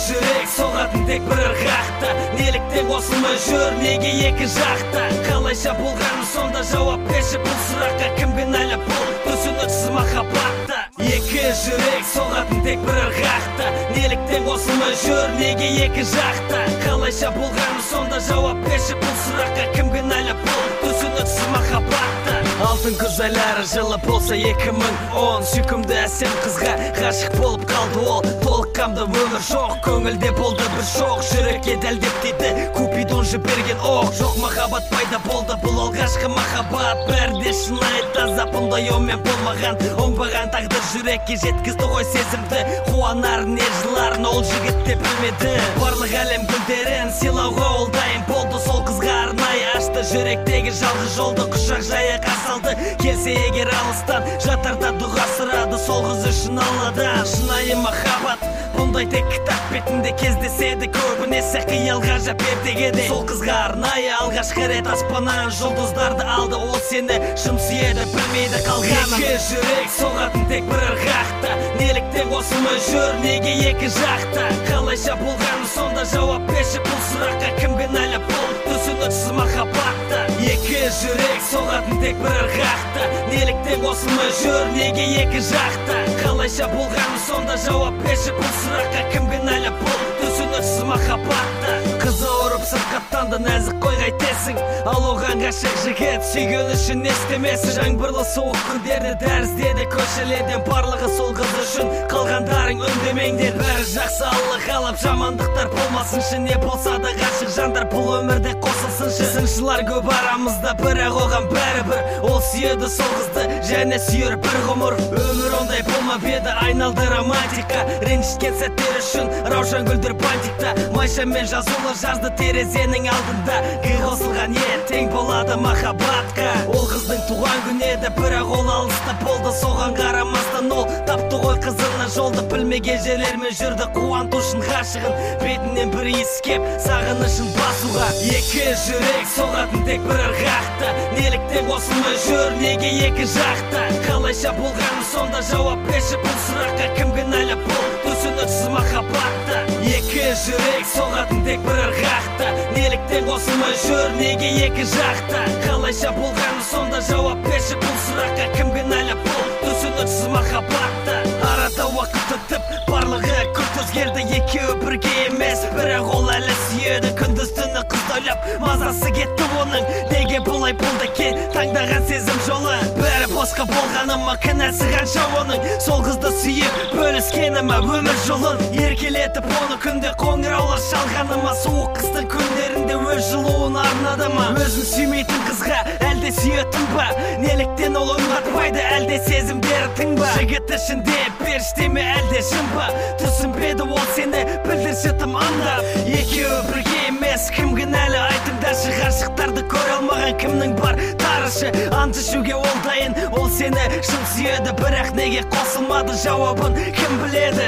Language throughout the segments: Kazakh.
жүрек соғатын тек бір ырғақта, неліктен қосылмай жүр неге екі жақта? Қалайша болғаны сонда жауап берші бұл сұраққа, кім кінәлі бұл түсініксіз махаббатта? Екі жүрек соғатын тек бір ырғақта, неліктен қосылмай жүр неге екі жақта? Қалайша болғаны сонда жауап берші бұл сұраққа, кім кінәлі бұл түсініксіз махаббатта? Алтын күз айлары жылы болса 2010, сүйкімді әсем қызға ғашық болып қалды ол. Толыққанды өмір жоқ, көңілде болды бір шоқ, жүрекке дәлдеп дейді Купидон жіберген оқ. Жоқ махаббат пайда болды, бұл алғашқы махаббат, бәрі де шынайы таза, бұндай онмен болмаған. Оңбаған тағдыр жүрекке жеткізді ғой сезімді, қуанарын не жыларын ол жігіт те білмеді. Барлық әлем гүлдерін сыйлауға ол дайын болды, сол қызға арнайы ашты жүректегі жалғыз жолды, құшақ жая салды. Келсе егер алыстан жатарда дұға сұрады, сол қыз үшін Алладан. Шынайы махаббат бұндай тек кітап бетінде кездеседі, көбінесе қиял ғажап ертегіде. Сол қызға арнайы алғашқы рет аспаннан жұлдыздарды алды, ол сені шын сүйеді, білмейді қалғанын. Екі жүрек соғатын тек бір ырғақта, неліктен қосылмай жүр неге екі жақта? Қалайша болғаны сонда жауап берші бұл сұраққа, кім кінәлі бұл түсініксіз махаббатта? Екі жүрек соғатын тек бір ырғақта, неліктен қосылмай жүр неге екі жақта? Қалайша болғаны сонда жауап берші бұл сұраққа, кім кінәлі бұл түсініксіз махаббатта? Қызы ұрып сырқаттанды, нәзік қой қайтесің, ал оған ғашық жігіт сүйген үшін не істемесін? Жаңбырлы суық күндерді дәріздеді көшелерден, барлығы сол қыз үшін, қалғандарың үндемеңдер. Бәрі жақсы Алла қалап, жамандықтар болмасыншы, не болса да ғашық жандар бұл өмірде қосылсыншы. Сыншылар көп арамызда, бірақ оған бәрібір, ол сүйеді сол қызды және сүйер бір ғұмыр. Өмір ондай болмап еді, айналды романтика, ренжіткен сәттер үшін раушан гүлдер бантикта. Майшамен жазулы жазды терезенің алдында, қосылған ертең болады махаббатқа. Ол қыздың туған күні еді, бірақ ол алыста болды, соған қарамастан ол тапты ғой қызына жолды. Білмеген жерлермен жүрді, қуанту үшін ғашығын, бетінен бір иіскеп сағынышын басуға. Екі жүрек соғатын тек бір ырғақта, неліктен қосылмай жүр неге екі жақта? Қалайша болғаны сонда жауап берші бұл сұраққа, кім кінәлі бұл түсініксіз махаббатта? Екі жүрек соғатын тек бір ырғақта, неліктен қосылмай жүр неге екі жақта? Қалайша болғаны сонда жауап берші бұл сұраққа, кім кінәлі бұл түсініксіз махаббатта? Арада уақыт өтіп, барлығы күрт өзгерді, екеуі бірге емес, бірақ ол әлі сүйеді. Күндіз түні қызды ойлап мазасы кетті оның, неге бұлай болды екен таңдаған сезім жолы? Бәрі босқа болғаныма кінәсі қанша оның, сол қызды сүйіп бөліскеніме өмір жолын? Еркелетіп оны күнде қоңыраулар шалғаныма, суық қыстың күндерінде өз жылуын арнады ма? Өзін сүймейтін қызға әлде сүйетін ба? Неліктен ол үн қатпайды, әлде сезімдері тың ба? Жігіт ішінде періште ме әлде жын ба? Түсінбеді ол сені, білдірші тым аңдап. Екеуі бірге емес, кім кінәлі айтыңдаршы? Ғашықтарды көре алмаған кімнің бар тарышы? Ант ішуге ол дайын, ол сені шын сүйеді, бірақ неге қосылмады? Жауабын кім біледі?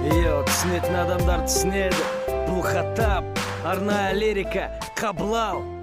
Түсінетін адамдар түсінеді, бұл хаттап арнайы лирика қабылау.